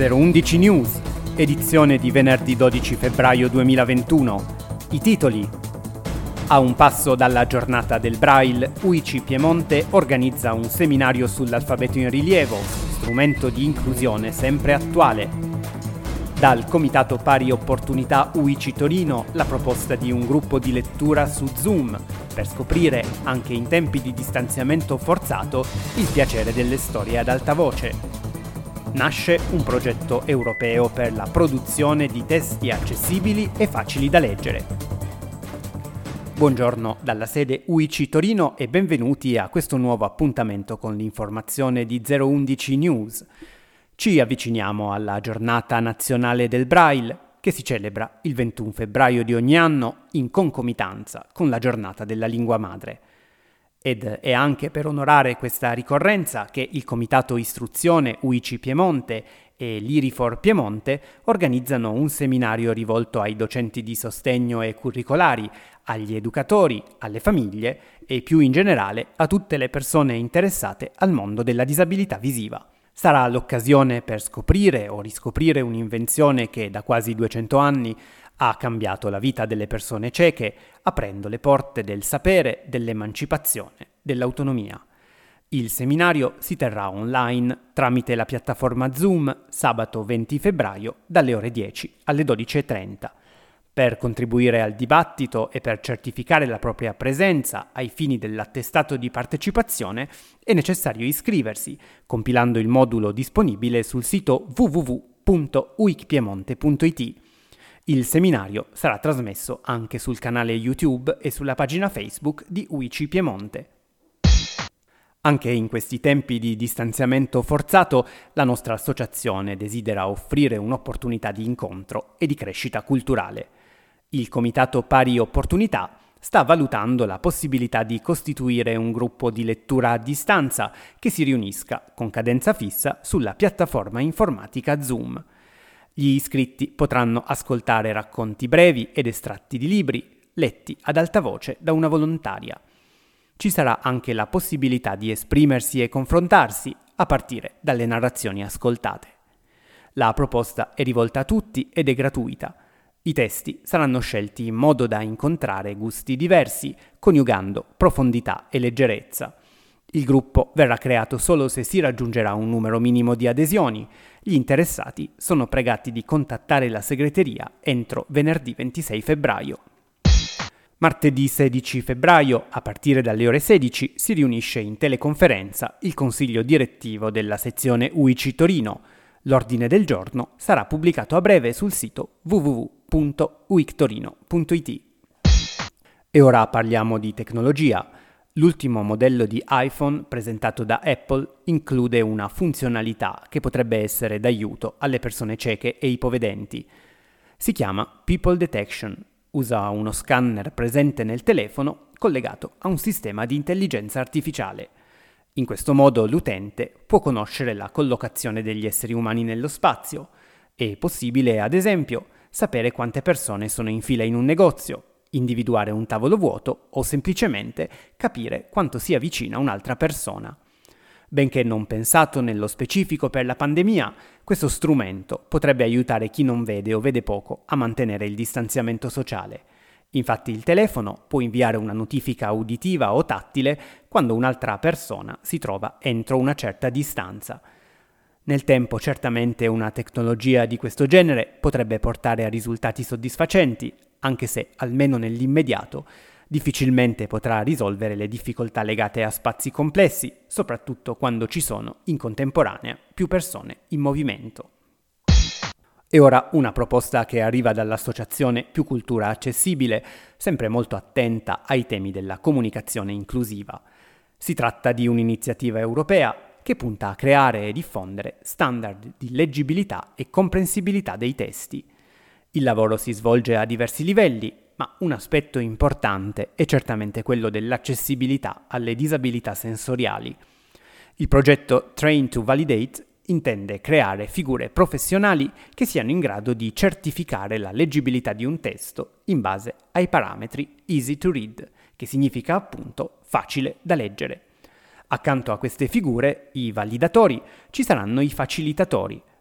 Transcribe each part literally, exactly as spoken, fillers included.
zero undici News, edizione di venerdì dodici febbraio duemilaventuno. I titoli: a un passo dalla giornata del Braille, U I C I Piemonte organizza un seminario sull'alfabeto in rilievo, strumento di inclusione sempre attuale. Dal Comitato Pari Opportunità U I C I Torino la proposta di un gruppo di lettura su Zoom per scoprire, anche in tempi di distanziamento forzato, il piacere delle storie ad alta voce. Nasce un progetto europeo per la produzione di testi accessibili e facili da leggere. Buongiorno dalla sede U I C I Torino e benvenuti a questo nuovo appuntamento con l'informazione di zero undici News. Ci avviciniamo alla giornata nazionale del Braille, che si celebra il ventuno febbraio di ogni anno in concomitanza con la giornata della lingua madre. Ed è anche per onorare questa ricorrenza che il Comitato Istruzione U I C I Piemonte e l'I R I F O R Piemonte organizzano un seminario rivolto ai docenti di sostegno e curricolari, agli educatori, alle famiglie e più in generale a tutte le persone interessate al mondo della disabilità visiva. Sarà l'occasione per scoprire o riscoprire un'invenzione che da quasi duecento anni ha cambiato la vita delle persone cieche, aprendo le porte del sapere, dell'emancipazione, dell'autonomia. Il seminario si terrà online tramite la piattaforma Zoom sabato venti febbraio dalle ore dieci alle dodici e trenta. Per contribuire al dibattito e per certificare la propria presenza ai fini dell'attestato di partecipazione è necessario iscriversi, compilando il modulo disponibile sul sito w w w punto u i c piemonte punto i t. Il seminario sarà trasmesso anche sul canale YouTube e sulla pagina Facebook di U I C I Piemonte. Anche in questi tempi di distanziamento forzato, la nostra associazione desidera offrire un'opportunità di incontro e di crescita culturale. Il Comitato Pari Opportunità sta valutando la possibilità di costituire un gruppo di lettura a distanza che si riunisca con cadenza fissa sulla piattaforma informatica Zoom. Gli iscritti potranno ascoltare racconti brevi ed estratti di libri, letti ad alta voce da una volontaria. Ci sarà anche la possibilità di esprimersi e confrontarsi a partire dalle narrazioni ascoltate. La proposta è rivolta a tutti ed è gratuita. I testi saranno scelti in modo da incontrare gusti diversi, coniugando profondità e leggerezza. Il gruppo verrà creato solo se si raggiungerà un numero minimo di adesioni. Gli interessati sono pregati di contattare la segreteria entro venerdì ventisei febbraio. Martedì sedici febbraio, a partire dalle ore sedici, si riunisce in teleconferenza il consiglio direttivo della sezione U I C I Torino. L'ordine del giorno sarà pubblicato a breve sul sito w w w punto u i c torino punto i t. E ora parliamo di tecnologia. L'ultimo modello di iPhone presentato da Apple include una funzionalità che potrebbe essere d'aiuto alle persone cieche e ipovedenti. Si chiama People Detection. Usa uno scanner presente nel telefono collegato a un sistema di intelligenza artificiale. In questo modo l'utente può conoscere la collocazione degli esseri umani nello spazio. È possibile, ad esempio, sapere quante persone sono in fila in un negozio, individuare un tavolo vuoto o semplicemente capire quanto sia vicina un'altra persona. Benché non pensato nello specifico per la pandemia, questo strumento potrebbe aiutare chi non vede o vede poco a mantenere il distanziamento sociale. Infatti il telefono può inviare una notifica uditiva o tattile quando un'altra persona si trova entro una certa distanza. Nel tempo certamente una tecnologia di questo genere potrebbe portare a risultati soddisfacenti, anche se, almeno nell'immediato, difficilmente potrà risolvere le difficoltà legate a spazi complessi, soprattutto quando ci sono, in contemporanea, più persone in movimento. E ora una proposta che arriva dall'associazione Più Cultura Accessibile, sempre molto attenta ai temi della comunicazione inclusiva. Si tratta di un'iniziativa europea che punta a creare e diffondere standard di leggibilità e comprensibilità dei testi. Il lavoro si svolge a diversi livelli, ma un aspetto importante è certamente quello dell'accessibilità alle disabilità sensoriali. Il progetto Train to Validate intende creare figure professionali che siano in grado di certificare la leggibilità di un testo in base ai parametri easy to read, che significa appunto facile da leggere. Accanto a queste figure, i validatori, ci saranno i facilitatori,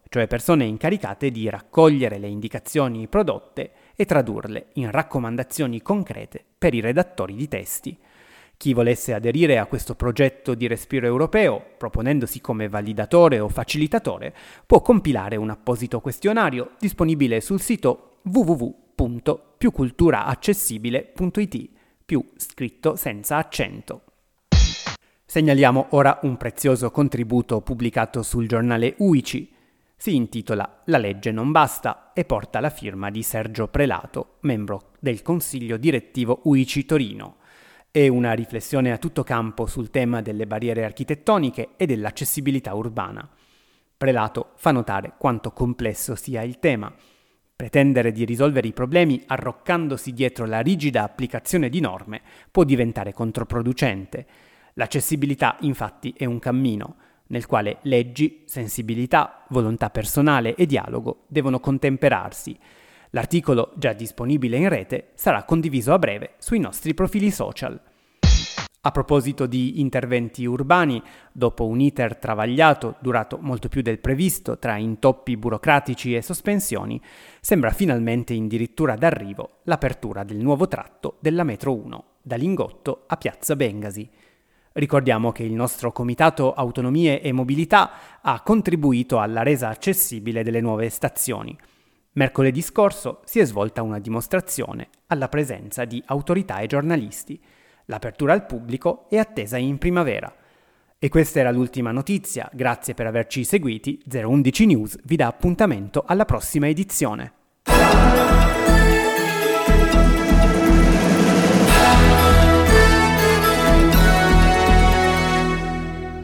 cioè persone incaricate di raccogliere le indicazioni prodotte e tradurle in raccomandazioni concrete per i redattori di testi. Chi volesse aderire a questo progetto di respiro europeo, proponendosi come validatore o facilitatore, può compilare un apposito questionario disponibile sul sito w w w punto più cultura accessibile punto i t, più scritto senza accento. Segnaliamo ora un prezioso contributo pubblicato sul giornale U I C I. Si intitola La legge non basta e porta la firma di Sergio Prelato, membro del consiglio direttivo U I C I Torino. È una riflessione a tutto campo sul tema delle barriere architettoniche e dell'accessibilità urbana. Prelato fa notare quanto complesso sia il tema. Pretendere di risolvere i problemi arroccandosi dietro la rigida applicazione di norme può diventare controproducente. L'accessibilità, infatti, è un cammino nel quale leggi, sensibilità, volontà personale e dialogo devono contemperarsi. L'articolo, già disponibile in rete, sarà condiviso a breve sui nostri profili social. A proposito di interventi urbani, dopo un iter travagliato durato molto più del previsto tra intoppi burocratici e sospensioni, sembra finalmente in dirittura d'arrivo l'apertura del nuovo tratto della metro uno, da Lingotto a Piazza Bengasi. Ricordiamo che il nostro Comitato Autonomie e Mobilità ha contribuito alla resa accessibile delle nuove stazioni. Mercoledì scorso si è svolta una dimostrazione alla presenza di autorità e giornalisti. L'apertura al pubblico è attesa in primavera. E questa era l'ultima notizia, grazie per averci seguiti. zero undici News vi dà appuntamento alla prossima edizione.